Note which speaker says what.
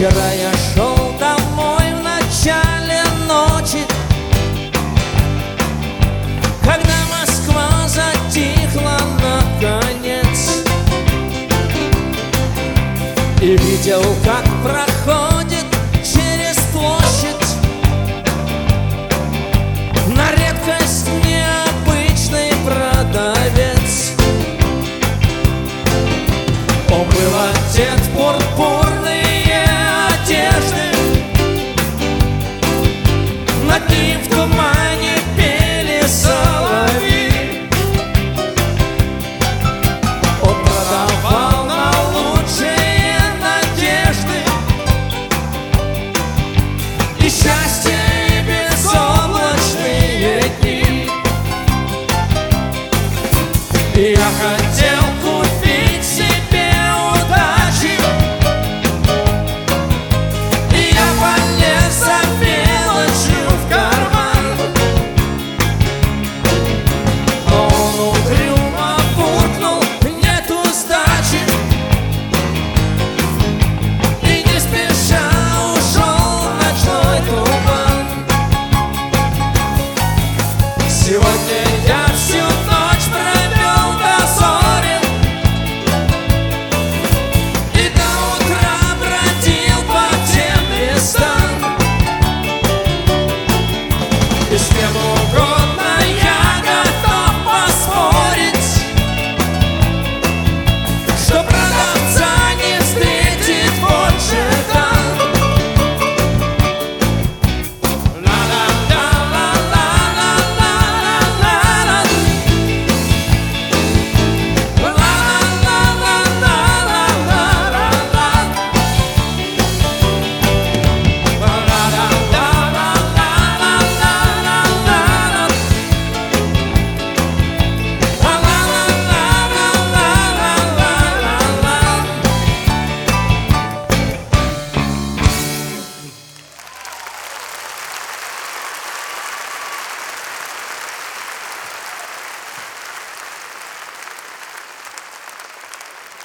Speaker 1: Вчера я шел домой в начале ночи, когда Москва затихла наконец, и видел, как проходит через площадь на редкость необычный продавец. Он был одет в пурпурные одежды, над ним в тумане пели соловьи. Он продавал на лучшие надежды и счастье, и безоблачные дни. И я хотел купить себе удачи, и я полез за мелочью в карман. Но он угрюмо буркнул: нету сдачи, и не спеша ушел в ночной туман. Сегодня